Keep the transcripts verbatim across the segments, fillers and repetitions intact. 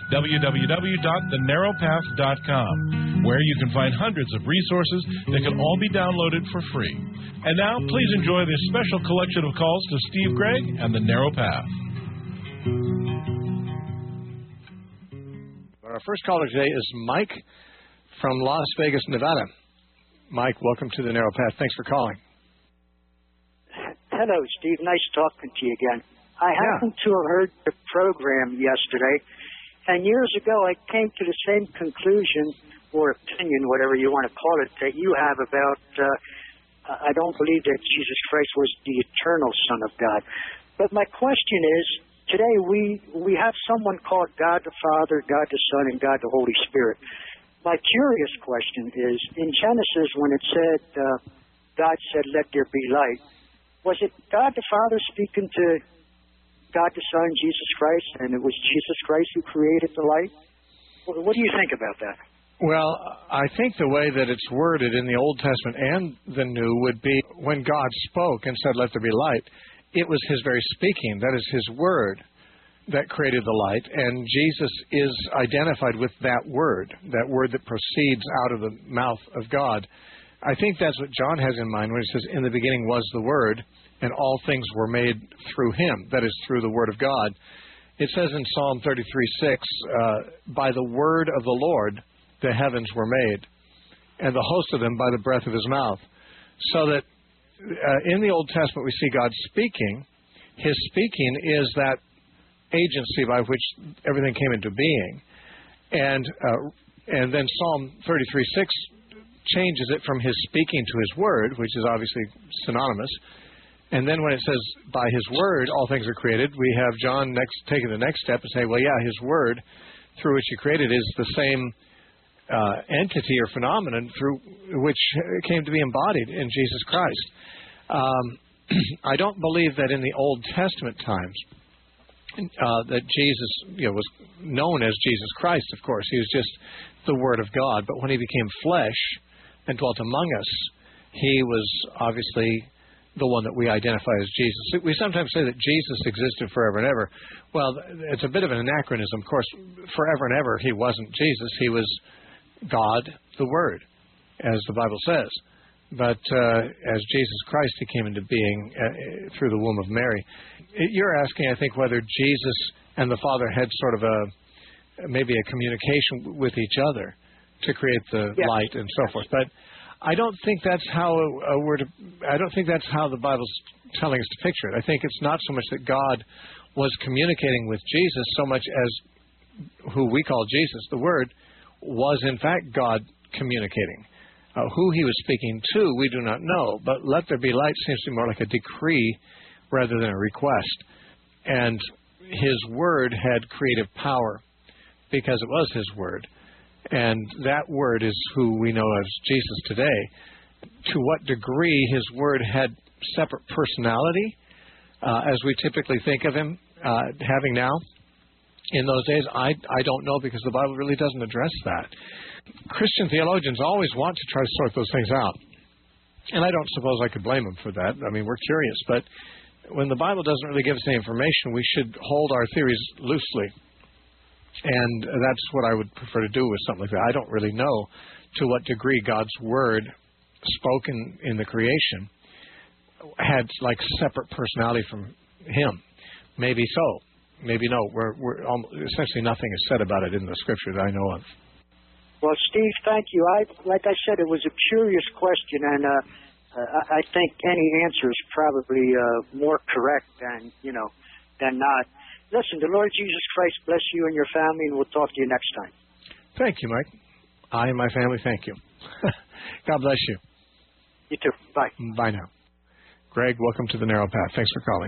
w w w dot the narrow path dot com, where you can find hundreds of resources that can all be downloaded for free. And now, please enjoy this special collection of calls to Steve Gregg and The Narrow Path. Our first caller today is Mike from Las Vegas, Nevada. Mike, welcome to The Narrow Path. Thanks for calling. Hello, Steve. Nice talking to you again. I yeah. happened to have heard the program yesterday, and years ago I came to the same conclusion or opinion, whatever you want to call it, that you have about, uh, I don't believe that Jesus Christ was the eternal Son of God. But my question is, today we, we have someone called God the Father, God the Son, and God the Holy Spirit. My curious question is, in Genesis when it said, uh, God said, let there be light, was it God the Father speaking to God the Son, Jesus Christ, and it was Jesus Christ who created the light? What do you think about that? Well, I think the way that it's worded in the Old Testament and the New would be when God spoke and said, let there be light, it was his very speaking, that is his word, that created the light, and Jesus is identified with that word, that word that proceeds out of the mouth of God. I think that's what John has in mind when he says, in the beginning was the Word, and all things were made through him, that is, through the Word of God. It says in Psalm thirty-three six, uh, by the word of the Lord the heavens were made, and the host of them by the breath of his mouth. So that uh, in the Old Testament we see God speaking. His speaking is that agency by which everything came into being. And, uh, and then Psalm thirty-three six changes it from his speaking to his word, which is obviously synonymous. And then when it says, by his word, all things are created, we have John next taking the next step and say, well, yeah, his word, through which he created, is the same uh, entity or phenomenon through which came to be embodied in Jesus Christ. Um, I don't believe that in the Old Testament times uh, that Jesus you know, was known as Jesus Christ, of course. He was just the Word of God. But when he became flesh and dwelt among us, he was obviously the one that we identify as Jesus. We sometimes say that Jesus existed forever and ever. Well, it's a bit of an anachronism. Of course, forever and ever he wasn't Jesus. He was God, the Word, as the Bible says. But uh, as Jesus Christ, he came into being uh, through the womb of Mary. You're asking, I think, whether Jesus and the Father had sort of a maybe a communication with each other to create the yeah. light and so forth. But I don't think that's how uh, we're to, I don't think that's how the Bible's telling us to picture it. I think it's not so much that God was communicating with Jesus so much as who we call Jesus, the Word, was in fact God communicating. Uh, who he was speaking to, we do not know. But let there be light seems to be more like a decree rather than a request. And his word had creative power because it was his word. And that word is who we know as Jesus today. To what degree his word had separate personality, uh, as we typically think of him uh, having now in those days, I, I don't know, because the Bible really doesn't address that. Christian theologians always want to try to sort those things out. And I don't suppose I could blame them for that. I mean, we're curious. But when the Bible doesn't really give us any information, we should hold our theories loosely. And that's what I would prefer to do with something like that. I don't really know to what degree God's Word spoken in the creation had like separate personality from him. Maybe so. Maybe no. We're, we're almost, essentially nothing is said about it in the Scripture that I know of. Well, Steve, thank you. I, like I said, it was a curious question, and uh, uh, I think any answer is probably uh, more correct than, you know, than not. Listen, the Lord Jesus Christ bless you and your family, and we'll talk to you next time. Thank you, Mike. I and my family thank you. God bless you. You too. Bye. Bye now. Greg, welcome to The Narrow Path. Thanks for calling.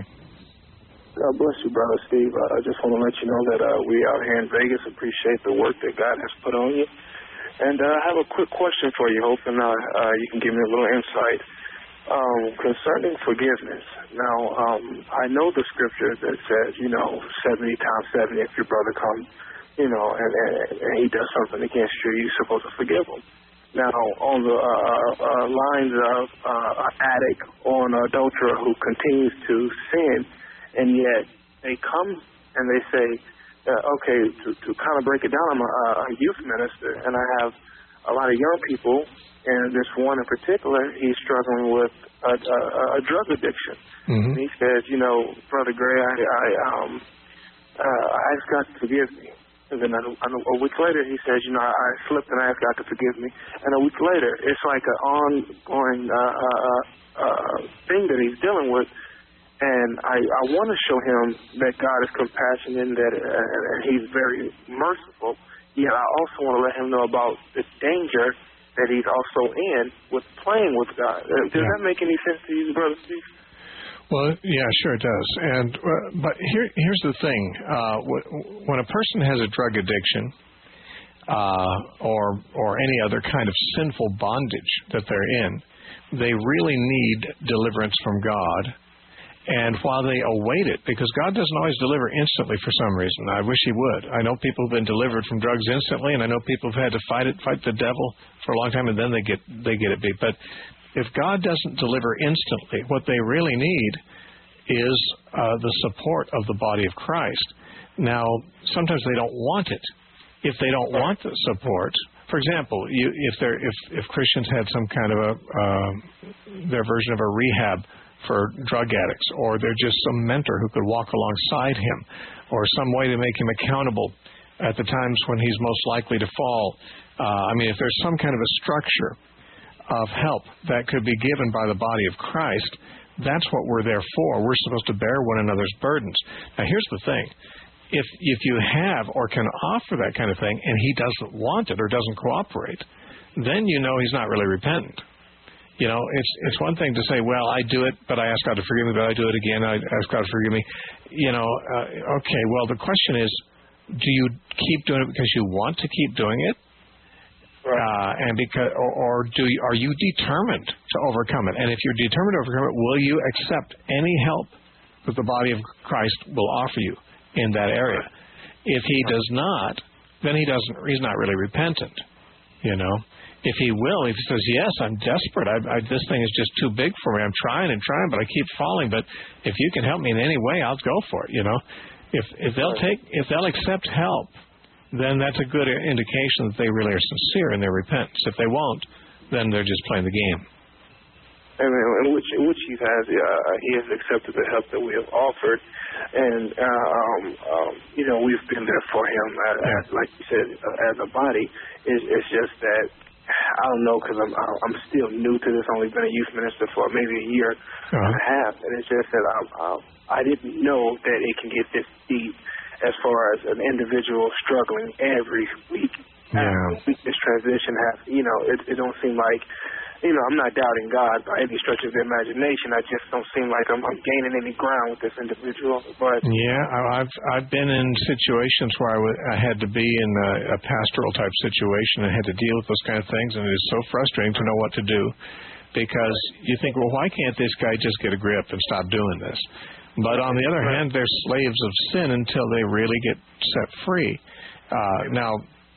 God bless you, Brother Steve. Uh, I just want to let you know that uh, we out here in Vegas appreciate the work that God has put on you. And uh, I have a quick question for you, hoping uh, uh, you can give me a little insight um, concerning forgiveness. Now, um, I know the scripture that says, you know, seventy times seventy, if your brother comes, you know, and, and, and he does something against you, you're supposed to forgive him. Now, on the uh, uh, lines of uh, an addict or an adulterer who continues to sin, and yet they come and they say uh, okay, to, to kind of break it down, I'm a, a youth minister, and I have a lot of young people, and this one in particular, he's struggling with a, a, a drug addiction. Mm-hmm. And he says, you know, Brother Gray, I, I, um, uh, I asked God to forgive me. And then a, a week later, he says, you know, I, I slipped and I asked God to forgive me. And a week later, it's like an ongoing uh, uh, uh, thing that he's dealing with. And I, I want to show him that God is compassionate and that uh, and he's very merciful. Yet I also want to let him know about the danger that he's also in with playing with God. Uh, does yeah. that make any sense to you, Brother Steve? Well, yeah, sure it does. And uh, but here, here's the thing: uh, w- when a person has a drug addiction uh, or or any other kind of sinful bondage that they're in, they really need deliverance from God. And while they await it, because God doesn't always deliver instantly for some reason. I wish He would. I know people who've been delivered from drugs instantly, and I know people who've had to fight it, fight the devil for a long time, and then they get they get it beat. But if God doesn't deliver instantly, what they really need is uh, the support of the body of Christ. Now, sometimes they don't want it. If they don't want the support, for example, you, if they're if if Christians had some kind of a uh, their version of a rehab for drug addicts, or they're just some mentor who could walk alongside him, or some way to make him accountable at the times when he's most likely to fall. Uh, I mean, if there's some kind of a structure of help that could be given by the body of Christ, that's what we're there for. We're supposed to bear one another's burdens. Now, here's the thing. If if you have or can offer that kind of thing and he doesn't want it or doesn't cooperate, then you know he's not really repentant. You know, it's it's one thing to say, well, I do it, but I ask God to forgive me, but I do it again, I ask God to forgive me. You know, uh, okay, well, the question is, do you keep doing it because you want to keep doing it? Right. Uh, and because, or, or do you, are you determined to overcome it? And if you're determined to overcome it, will you accept any help that the body of Christ will offer you in that area? If he does not, then he doesn't. He's not really repentant, you know. If he will, if he says, yes, I'm desperate, I, I, this thing is just too big for me, I'm trying and trying, but I keep falling, but if you can help me in any way, I'll go for it, you know. If if they'll take, if they'll accept help, then that's a good indication that they really are sincere in their repentance. If they won't, then they're just playing the game. And, and which which he has, uh, he has accepted the help that we have offered, and uh, um, um, you know, we've been there for him, as, yeah. like you said, uh, as a body. It's, it's just that I don't know, because I'm I'm still new to this. Only been a youth minister for maybe a year uh-huh. and a half, and it's just that I um, I didn't know that it can get this deep as far as an individual struggling every week. Yeah. This transition has, you know, it, it don't seem like, you know, I'm not doubting God by any stretch of the imagination. I just don't seem like I'm, I'm gaining any ground with this individual. But yeah, I've I've been in situations where I, w- I had to be in a, a pastoral type situation and had to deal with those kind of things, and it is so frustrating to know what to do, because you think, well, why can't this guy just get a grip and stop doing this? But on the other hand, they're slaves of sin until they really get set free. Uh, now,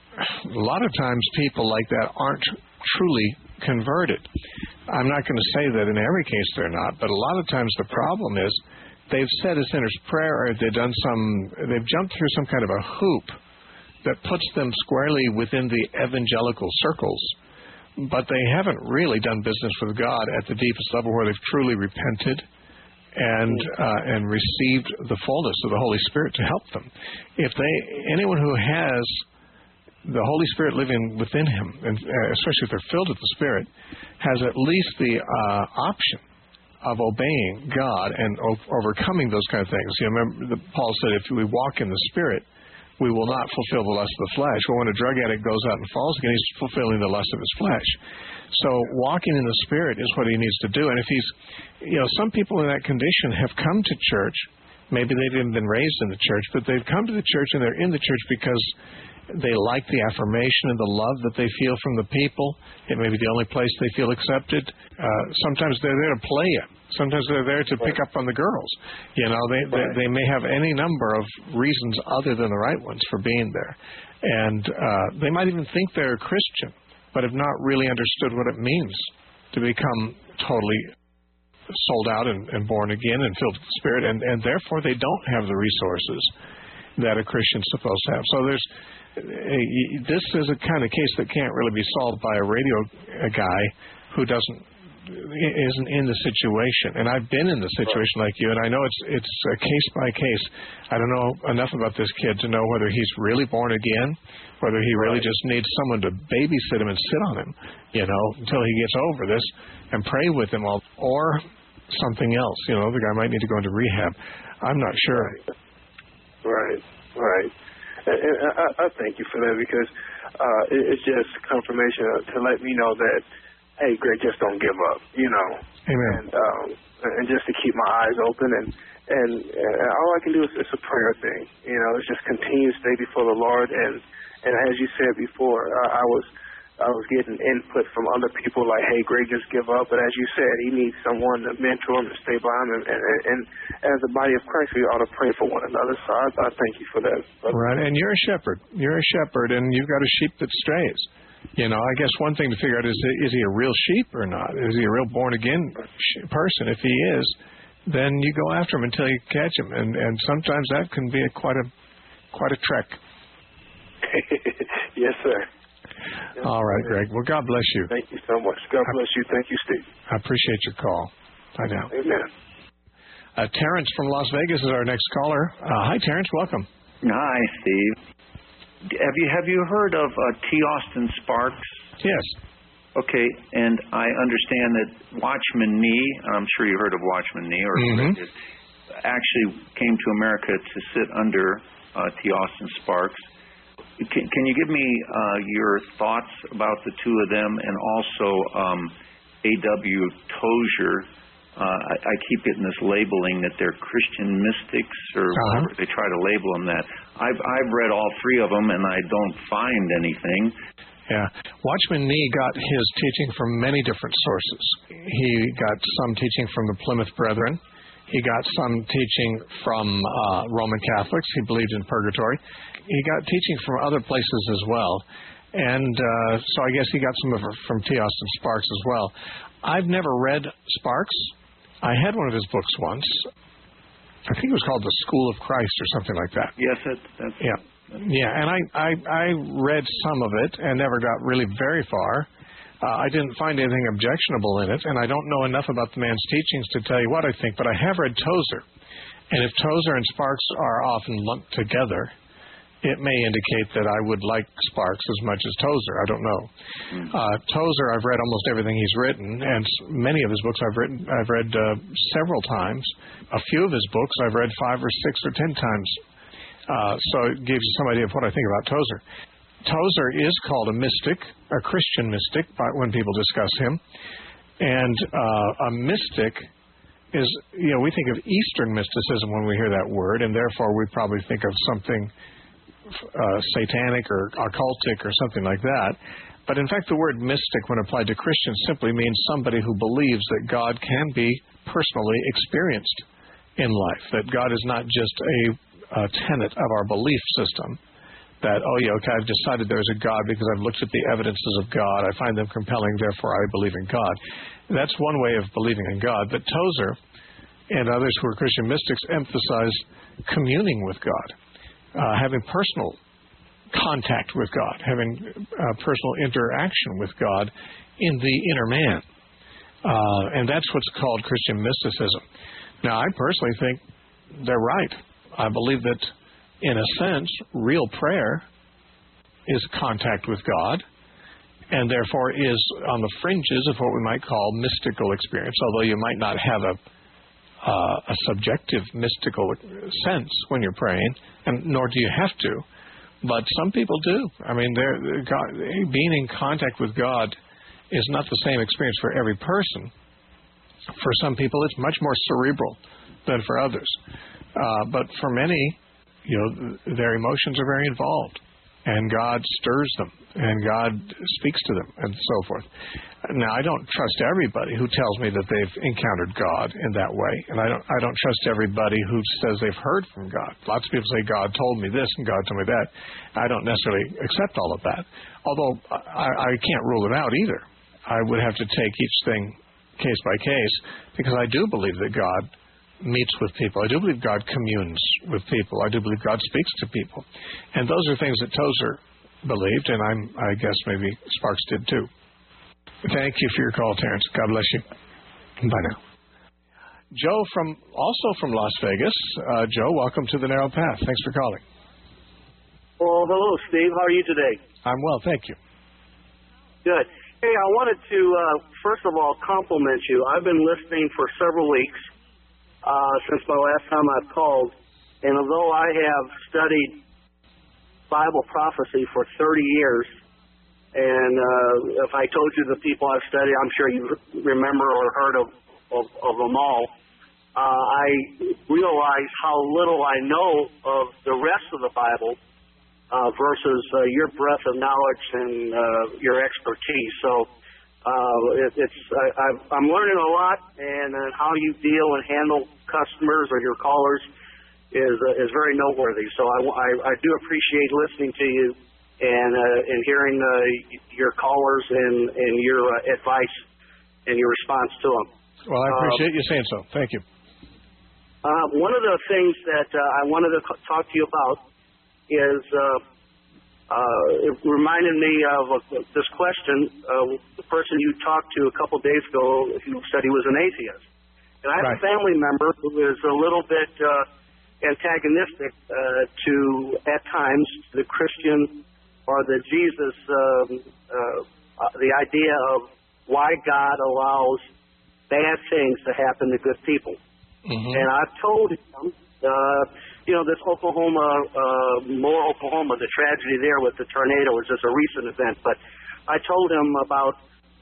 a lot of times people like that aren't truly converted. I'm not going to say that in every case they're not, but a lot of times the problem is they've said a sinner's prayer, or they've done some, they've jumped through some kind of a hoop that puts them squarely within the evangelical circles, but they haven't really done business with God at the deepest level where they've truly repented and uh, and received the fullness of the Holy Spirit to help them. If they, anyone who has the Holy Spirit living within him, and especially if they're filled with the Spirit, has at least the uh, option of obeying God and o- overcoming those kind of things. You know, remember, the, Paul said, if we walk in the Spirit, we will not fulfill the lust of the flesh. Well, when a drug addict goes out and falls again, he's fulfilling the lust of his flesh. So walking in the Spirit is what he needs to do. And if he's, you know, some people in that condition have come to church. Maybe they've even been raised in the church, but they've come to the church and they're in the church because they like the affirmation and the love that they feel from the people. It may be the only place they feel accepted. Uh, sometimes they're there to play it. Sometimes they're there to pick up on the girls. You know, they, they, they may have any number of reasons other than the right ones for being there. And uh, they might even think they're a Christian, but have not really understood what it means to become totally sold out and, and born again and filled with the Spirit. And, and therefore, they don't have the resources that a Christian's supposed to have. So there's this is a kind of case that can't really be solved by a radio guy who doesn't isn't in the situation. And I've been in the situation like you, and I know it's it's a case by case. I don't know enough about this kid to know whether he's really born again, whether he really just needs someone to babysit him and sit on him, you know, until he gets over this and pray with him, all, or something else. You know, the guy might need to go into rehab. I'm not sure. Right, right. And, and I, I thank you for that, because uh, it, it's just confirmation to let me know that, hey, Greg, just don't give up, you know. Amen. And, um, and just to keep my eyes open, and, and, and all I can do is it's a prayer thing, you know. It's just continue to stay before the Lord, and, and as you said before, uh, I was I was getting input from other people like, hey, Greg, just give up. But as you said, he needs someone to mentor him, to stay by him. And, and, and as the body of Christ, we ought to pray for one another. So I, I thank you for that. Right, and you're a shepherd. You're a shepherd, and you've got a sheep that strays. You know, I guess one thing to figure out is, is he a real sheep or not? Is he a real born-again person? If he is, then you go after him until you catch him. And, and sometimes that can be a, quite a quite a trek. Yes, sir. All right, Greg. Well, God bless you. Thank you so much. God bless you. Thank you, Steve. I appreciate your call. Bye now. Amen. Uh, Terrence from Las Vegas is our next caller. Uh, hi, Terrence. Welcome. Hi, Steve. Have you have you heard of uh, T. Austin Sparks? Yes. Okay, and I understand that Watchman Nee, I'm sure you heard of Watchman Nee, or mm-hmm. actually came to America to sit under uh, T. Austin Sparks. Can, can you give me uh, your thoughts about the two of them, and also um, A W Tozer? Uh, I, I keep getting this labeling that they're Christian mystics, or uh-huh. whatever. They try to label them that. I've I've read all three of them, and I don't find anything. Yeah. Watchman Nee got his teaching from many different sources. He got some teaching from the Plymouth Brethren. He got some teaching from uh, Roman Catholics. He believed in purgatory. He got teaching from other places as well. And uh, so I guess he got some of it from T. Austin Sparks as well. I've never read Sparks. I had one of his books once. I think it was called The School of Christ or something like that. Yes, that's... that's yeah. Yeah, and I, I, I read some of it and never got really very far. Uh, I didn't find anything objectionable in it, and I don't know enough about the man's teachings to tell you what I think, but I have read Tozer. And if Tozer and Sparks are often lumped together, it may indicate that I would like Sparks as much as Tozer. I don't know. Uh, Tozer, I've read almost everything he's written, and many of his books I've written, I've read uh, several times. A few of his books I've read five or six or ten times. Uh, so it gives you some idea of what I think about Tozer. Tozer is called a mystic, a Christian mystic, by, when people discuss him. And uh, a mystic is, you know, we think of Eastern mysticism when we hear that word, and therefore we probably think of something uh, satanic or occultic or something like that. But in fact, the word mystic, when applied to Christians, simply means somebody who believes that God can be personally experienced in life, that God is not just a a tenet of our belief system, that, oh, yeah, okay, I've decided there's a God because I've looked at the evidences of God. I find them compelling, therefore I believe in God. That's one way of believing in God. But Tozer and others who are Christian mystics emphasize communing with God, uh, having personal contact with God, having uh, personal interaction with God in the inner man. Uh, and that's what's called Christian mysticism. Now, I personally think they're right. I believe that, in a sense, real prayer is contact with God, and therefore is on the fringes of what we might call mystical experience, although you might not have a uh, a subjective mystical sense when you're praying, and nor do you have to, but some people do. I mean, they're, God, being in contact with God is not the same experience for every person. For some people, it's much more cerebral than for others. Uh, but for many, you know, their emotions are very involved, and God stirs them, and God speaks to them, and so forth. Now, I don't trust everybody who tells me that they've encountered God in that way, and I don't I don't trust everybody who says they've heard from God. Lots of people say, God told me this, and God told me that. I don't necessarily accept all of that, although I, I can't rule it out either. I would have to take each thing case by case, because I do believe that God meets with people. I do believe God communes with people. I do believe God speaks to people. And those are things that Tozer believed, and I'm, I guess maybe Sparks did too. Thank you for your call, Terrence. God bless you. Bye now. Joe, from also from Las Vegas. Uh, Joe, welcome to the Narrow Path. Thanks for calling. Well, hello, Steve. How are you today? I'm well, thank you. Good. Hey, I wanted to, uh, first of all, compliment you. I've been listening for several weeks uh, since my last time I've called, and although I have studied Bible prophecy for thirty years, and uh, if I told you the people I've studied, I'm sure you remember or heard of, of, of them all. Uh, I realize how little I know of the rest of the Bible uh, versus uh, your breadth of knowledge and uh, your expertise. So uh, it, it's I, I've, I'm learning a lot, and uh, how you deal and handle customers or your callers is uh, is very noteworthy. So I, I, I do appreciate listening to you and uh, and hearing uh, your callers and, and your uh, advice and your response to them. Well, I appreciate uh, you saying so. Thank you. Uh, one of the things that uh, I wanted to talk to you about is uh, uh, it reminded me of uh, this question. Uh, the person you talked to a couple days ago who said he was an atheist. And I have right. a family member who is a little bit uh, antagonistic uh, to, at times, the Christian or the Jesus, um, uh, uh, the idea of why God allows bad things to happen to good people. Mm-hmm. And I've told him, uh, you know, this Oklahoma, uh, Moore, Oklahoma, the tragedy there with the tornado was just a recent event. But I told him about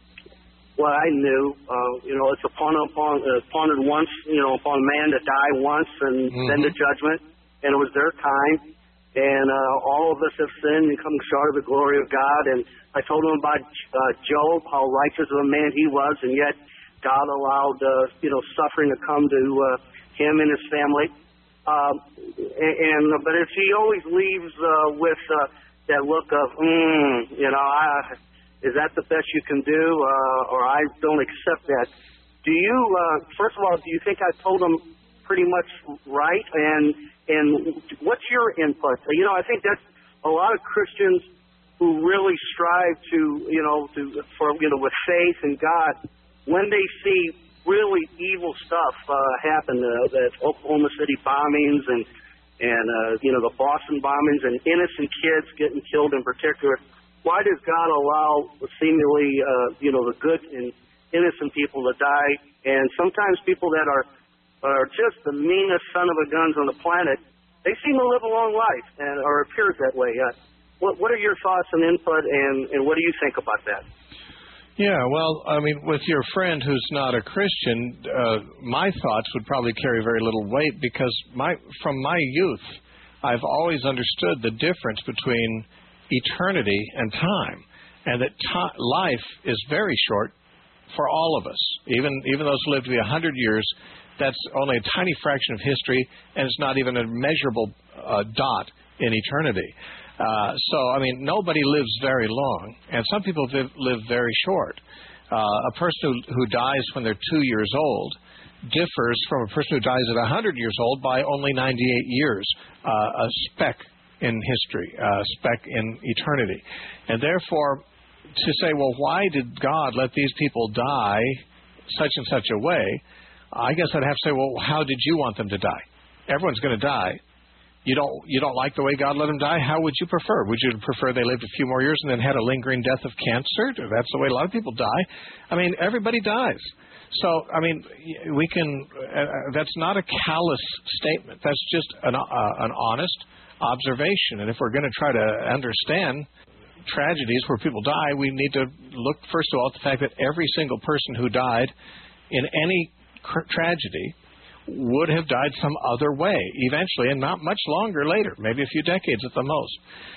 what I knew. Uh, you know, it's upon, upon, uh, appointed once, you know, upon man to die once and mm-hmm. then the judgment. And it was their time. And uh, all of us have sinned and come short of the glory of God. And I told him about uh, Job, how righteous of a man he was, and yet God allowed, uh, you know, suffering to come to uh, him and his family. Um, and, and but if he always leaves uh, with uh, that look of, mm, you know, I, is that the best you can do, uh, or I don't accept that? Do you, uh, first of all, do you think I told him pretty much right? And and what's your input? You know, I think that's a lot of Christians who really strive to, you know, to for you know with faith in God. When they see really evil stuff uh, happen, uh, the Oklahoma City bombings and and uh, you know the Boston bombings and innocent kids getting killed in particular, why does God allow seemingly uh, you know the good and innocent people to die, and sometimes people that are are just the meanest son of a guns on the planet, they seem to live a long life and or appears that way? Uh, what what are your thoughts and input, and and what do you think about that? Yeah, well, I mean, with your friend who's not a Christian, uh, my thoughts would probably carry very little weight because my from my youth, I've always understood the difference between eternity and time, and that t- life is very short for all of us. Even even those who live to be one hundred years, that's only a tiny fraction of history, and it's not even a measurable uh, dot in eternity. Uh, so, I mean, nobody lives very long, and some people live, live very short. Uh, a person who, who dies when they're two years old differs from a person who dies at one hundred years old by only ninety-eight years, uh, a speck in history, a speck in eternity. And therefore, to say, well, why did God let these people die such and such a way, I guess I'd have to say, well, how did you want them to die? Everyone's going to die. You don't you don't like the way God let them die? How would you prefer? Would you prefer they lived a few more years and then had a lingering death of cancer? That's the way a lot of people die. I mean, everybody dies. So, I mean, we can. Uh, that's not a callous statement. That's just an uh, an honest observation. And if we're going to try to understand tragedies where people die, we need to look first of all at the fact that every single person who died in any cr- tragedy would have died some other way eventually, and not much longer later, maybe a few decades at the most.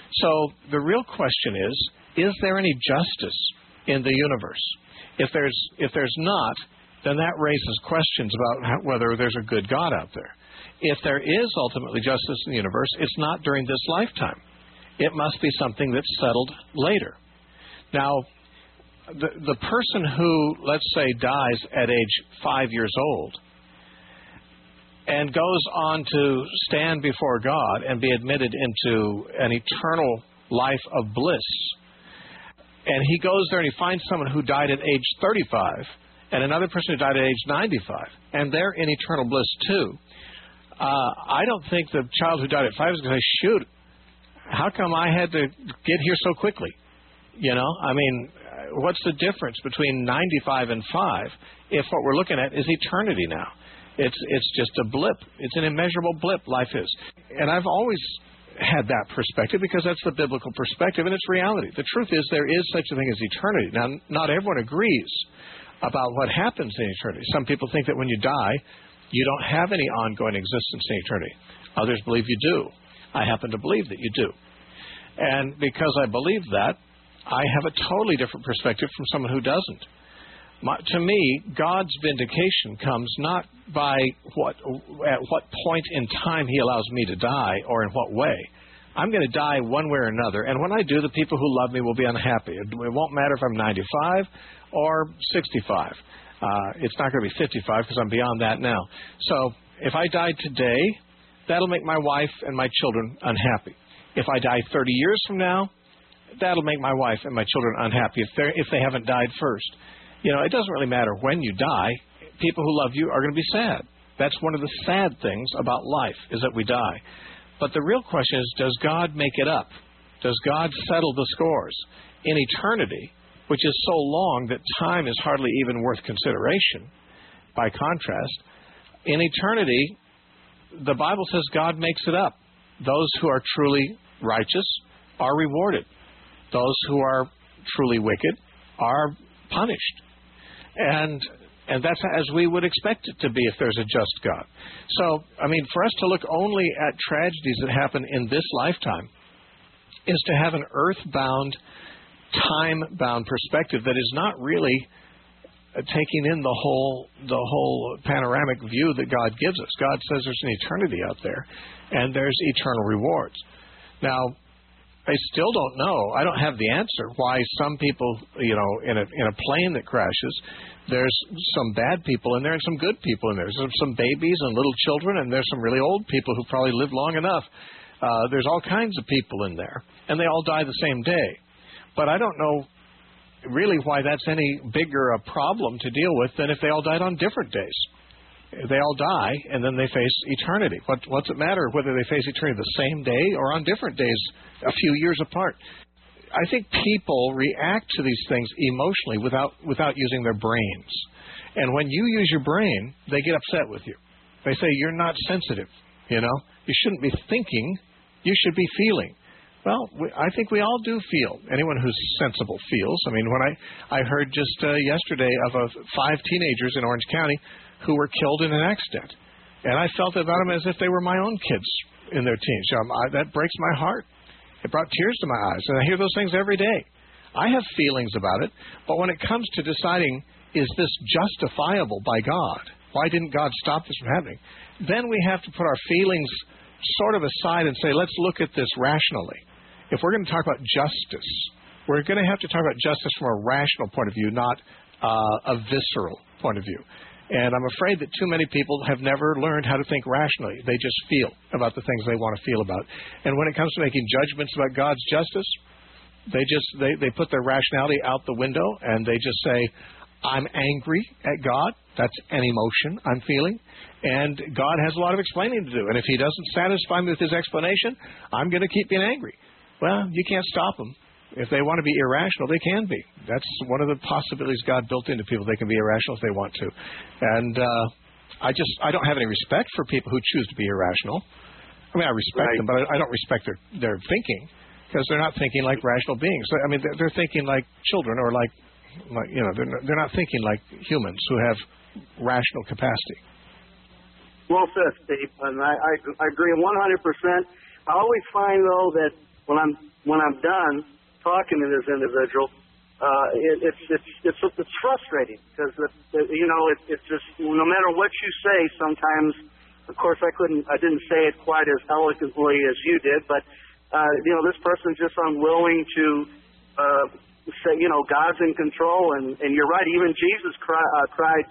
So the real question is, is there any justice in the universe? If there's if there's not, then that raises questions about how, whether there's a good God out there. If there is ultimately justice in the universe, it's not during this lifetime. It must be something that's settled later. Now, the the person who, let's say, dies at age five years old, and goes on to stand before God and be admitted into an eternal life of bliss. And he goes there and he finds someone who died at age thirty-five and another person who died at age ninety-five, and they're in eternal bliss too. Uh, I don't think the child who died at five is going to say, shoot, how come I had to get here so quickly? You know, I mean, what's the difference between ninety-five and five if what we're looking at is eternity now? It's it's just a blip. It's an immeasurable blip, life is. And I've always had that perspective because that's the biblical perspective and it's reality. The truth is there is such a thing as eternity. Now, not everyone agrees about what happens in eternity. Some people think that when you die, you don't have any ongoing existence in eternity. Others believe you do. I happen to believe that you do. And because I believe that, I have a totally different perspective from someone who doesn't. My, to me, God's vindication comes not by what at what point in time he allows me to die or in what way. I'm going to die one way or another, and when I do, the people who love me will be unhappy. It, it won't matter if I'm ninety-five or sixty-five. Uh, it's not going to be fifty-five because I'm beyond that now. So if I died today, that'll make my wife and my children unhappy. If I die thirty years from now, that'll make my wife and my children unhappy if they if they haven't died first. You know, it doesn't really matter when you die. People who love you are going to be sad. That's one of the sad things about life, is that we die. But the real question is, does God make it up? Does God settle the scores? In eternity, which is so long that time is hardly even worth consideration, by contrast, in eternity, the Bible says God makes it up. Those who are truly righteous are rewarded. Those who are truly wicked are punished. And and that's as we would expect it to be if there's a just God. So, I mean, for us to look only at tragedies that happen in this lifetime is to have an earth-bound, time-bound perspective that is not really taking in the whole the whole panoramic view that God gives us. God says there's an eternity out there, and there's eternal rewards. Now, I still don't know. I don't have the answer why some people, you know, in a in a plane that crashes, there's some bad people in there and some good people in there. There's some babies and little children, and there's some really old people who probably lived long enough. Uh, there's all kinds of people in there, and they all die the same day. But I don't know really why that's any bigger a problem to deal with than if they all died on different days. They all die, and then they face eternity. What, what's it matter whether they face eternity the same day or on different days a few years apart? I think people react to these things emotionally without without using their brains. And when you use your brain, they get upset with you. They say, you're not sensitive, you know? You shouldn't be thinking. You should be feeling. Well, we, I think we all do feel. Anyone who's sensible feels. I mean, when I, I heard just uh, yesterday of uh, five teenagers in Orange County who were killed in an accident. And I felt about them as if they were my own kids in their teens. Um, I, that breaks my heart. It brought tears to my eyes. And I hear those things every day. I have feelings about it. But when it comes to deciding, is this justifiable by God? Why didn't God stop this from happening? Then we have to put our feelings sort of aside and say, let's look at this rationally. If we're going to talk about justice, we're going to have to talk about justice from a rational point of view, not uh, a visceral point of view. And I'm afraid that too many people have never learned how to think rationally. They just feel about the things they want to feel about. And when it comes to making judgments about God's justice, they just they, they put their rationality out the window and they just say, I'm angry at God. That's an emotion I'm feeling. And God has a lot of explaining to do. And if he doesn't satisfy me with his explanation, I'm going to keep being angry. Well, you can't stop them. If they want to be irrational, they can be. That's one of the possibilities God built into people. They can be irrational if they want to. And uh, I just I don't have any respect for people who choose to be irrational. I mean, I respect right. them, but I, I don't respect their, their thinking because they're not thinking like rational beings. I mean, they're, they're thinking like children or like, like you know, they're not, they're not thinking like humans who have rational capacity. Well said, Steve. And I, I, I agree one hundred percent. I always find, though, that when I'm when I'm done talking to this individual, uh, it, it's it's it's it's frustrating because you know it, it's just no matter what you say. Sometimes, of course, I couldn't I didn't say it quite as eloquently as you did, but uh, you know this person's just unwilling to uh, say you know God's in control, and, and you're right. Even Jesus cry, uh, cried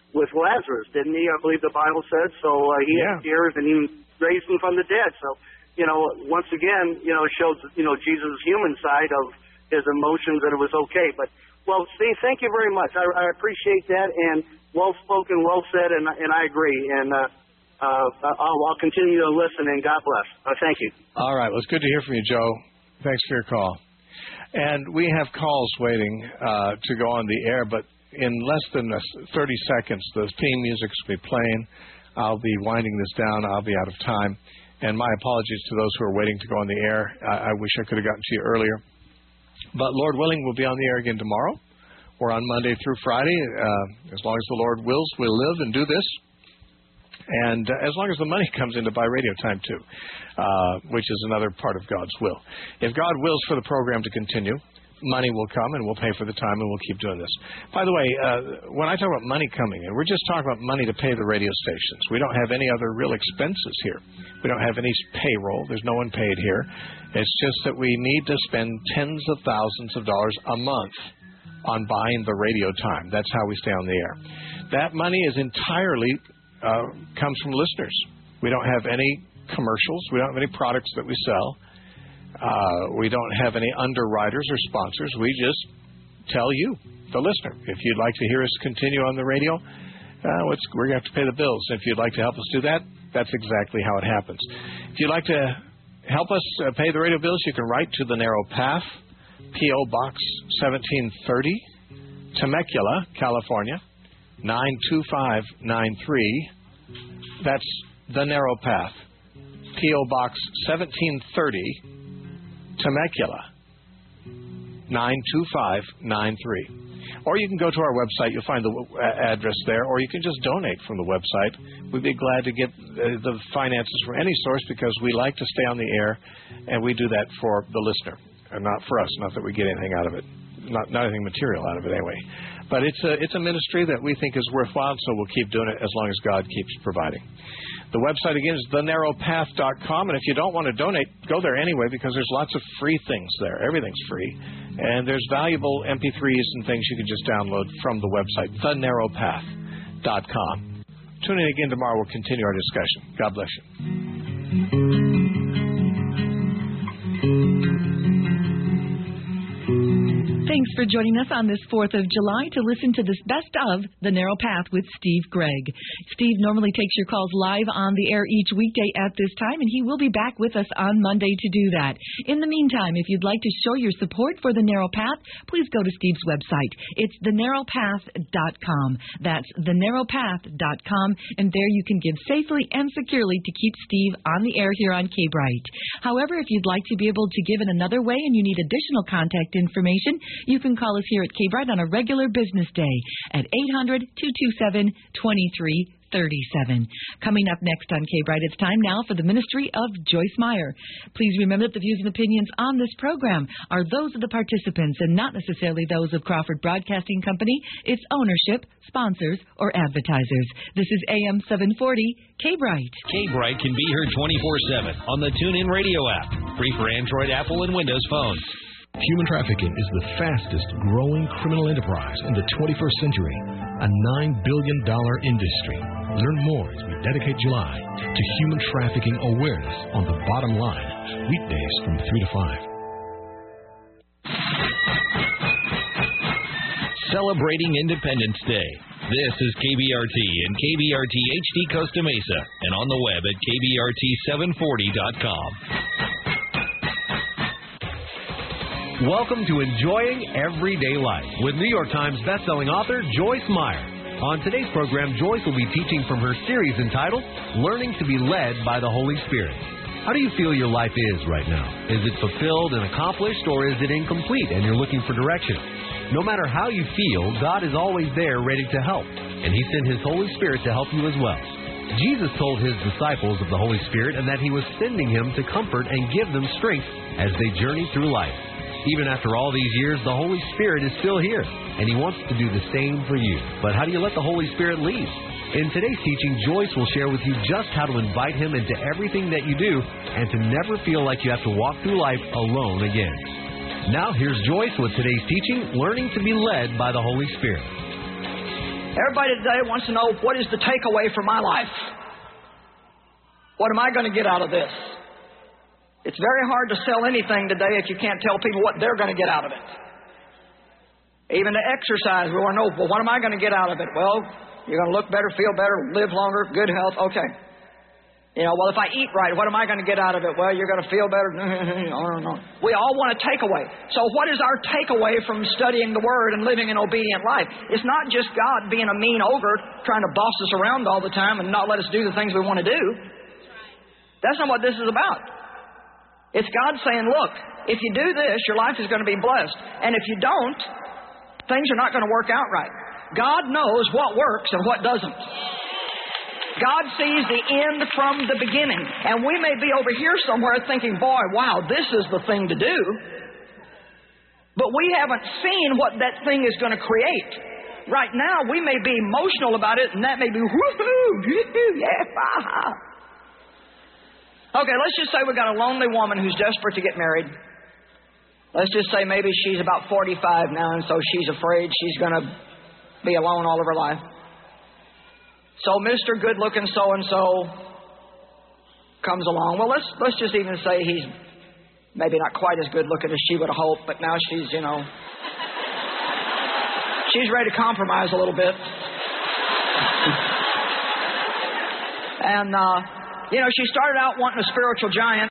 with Lazarus, didn't he? I believe the Bible said. So uh, he Yeah. had tears, and he raised him from the dead. So, you know, once again, you know, it shows, you know, Jesus' human side of his emotions, and it was okay. But, well, Steve, thank you very much. I, I appreciate that, and well spoken, well said, and, and I agree. And uh, uh, I'll, I'll continue to listen, and God bless. Uh, thank you. All right. Well, it's good to hear from you, Joe. Thanks for your call. And we have calls waiting uh, to go on the air, but in less than thirty seconds, the theme music will be playing. I'll be winding this down. I'll be out of time. And my apologies to those who are waiting to go on the air. I, I wish I could have gotten to you earlier. But Lord willing, we'll be on the air again tomorrow or on Monday through Friday. Uh, as long as the Lord wills, we'll live and do this. And uh, as long as the money comes in to buy radio time, too, uh, which is another part of God's will. If God wills for the program to continue, money will come and we'll pay for the time and we'll keep doing this. By the way, uh, when I talk about money coming in, we're just talking about money to pay the radio stations. We don't have any other real expenses here. We don't have any payroll. There's no one paid here. It's just that we need to spend tens of thousands of dollars a month on buying the radio time. That's how we stay on the air. That money is entirely uh, comes from listeners. We don't have any commercials. We don't have any products that we sell. Uh, we don't have any underwriters or sponsors. We just tell you, the listener, if you'd like to hear us continue on the radio, uh, what's, we're going to have to pay the bills. If you'd like to help us do that, that's exactly how it happens. If you'd like to help us uh, pay the radio bills, you can write to The Narrow Path, P O. Box seventeen thirty, Temecula, California, nine two five nine three. That's The Narrow Path, P O. Box seventeen thirty, Temecula, nine two five nine three. Or you can go to our website. You'll find the w- address there. Or you can just donate from the website. We'd be glad to get uh, the finances from any source because we like to stay on the air, and we do that for the listener, and not for us. Not that we get anything out of it. Not, not anything material out of it anyway. But it's a, it's a ministry that we think is worthwhile, so we'll keep doing it as long as God keeps providing. The website, again, is the narrow path dot com, and if you don't want to donate, go there anyway because there's lots of free things there. Everything's free. And there's valuable M P threes and things you can just download from the website, the narrow path dot com. Tune in again tomorrow. We'll continue our discussion. God bless you. Thanks for joining us on this fourth of July to listen to this best of The Narrow Path with Steve Gregg. Steve normally takes your calls live on the air each weekday at this time, and he will be back with us on Monday to do that. In the meantime, if you'd like to show your support for The Narrow Path, please go to Steve's website. It's the narrow path dot com. That's the narrow path dot com, and there you can give safely and securely to keep Steve on the air here on K-Bright. However, if you'd like to be able to give in another way and you need additional contact information, you can call us here at K-Bright on a regular business day at eight hundred, two two seven, two three three seven. Coming up next on K-Bright, it's time now for the Ministry of Joyce Meyer. Please remember that the views and opinions on this program are those of the participants and not necessarily those of Crawford Broadcasting Company, its ownership, sponsors, or advertisers. This is A M seven forty, K-Bright. K-Bright can be heard twenty-four seven on the TuneIn Radio app, free for Android, Apple, and Windows phones. Human trafficking is the fastest growing criminal enterprise in the twenty-first century, a nine billion dollars industry. Learn more as we dedicate July to human trafficking awareness on The Bottom Line, weekdays from three to five. Celebrating Independence Day. This is K B R T and K B R T H D Costa Mesa and on the web at K B R T seven forty dot com. Welcome to Enjoying Everyday Life with New York Times bestselling author Joyce Meyer. On today's program, Joyce will be teaching from her series entitled Learning to be Led by the Holy Spirit. How do you feel your life is right now? Is it fulfilled and accomplished, or is it incomplete and you're looking for direction? No matter how you feel, God is always there ready to help, and He sent His Holy Spirit to help you as well. Jesus told His disciples of the Holy Spirit and that He was sending Him to comfort and give them strength as they journey through life. Even after all these years, the Holy Spirit is still here, and He wants to do the same for you. But how do you let the Holy Spirit lead? In today's teaching, Joyce will share with you just how to invite Him into everything that you do and to never feel like you have to walk through life alone again. Now, here's Joyce with today's teaching, Learning to be Led by the Holy Spirit. Everybody today wants to know, what is the takeaway for my life? What am I going to get out of this? It's very hard to sell anything today if you can't tell people what they're going to get out of it. Even to exercise, we want to know, well, what am I going to get out of it? Well, you're going to look better, feel better, live longer, good health. Okay. You know, well, if I eat right, what am I going to get out of it? Well, you're going to feel better. I don't know. We all want a takeaway. So what is our takeaway from studying the Word and living an obedient life? It's not just God being a mean ogre trying to boss us around all the time and not let us do the things we want to do. That's not what this is about. It's God saying, look, if you do this, your life is going to be blessed. And if you don't, things are not going to work out right. God knows what works and what doesn't. God sees the end from the beginning. And we may be over here somewhere thinking, boy, wow, this is the thing to do. But we haven't seen what that thing is going to create. Right now, we may be emotional about it, and that may be, woohoo, yeah. Okay, let's just say we've got a lonely woman who's desperate to get married. Let's just say maybe she's about forty-five now, and so she's afraid she's going to be alone all of her life. So Mister Good-looking so-and-so comes along. Well, let's let's just even say he's maybe not quite as good-looking as she would have hoped, but now she's, you know, she's ready to compromise a little bit. And, uh, you know, she started out wanting a spiritual giant.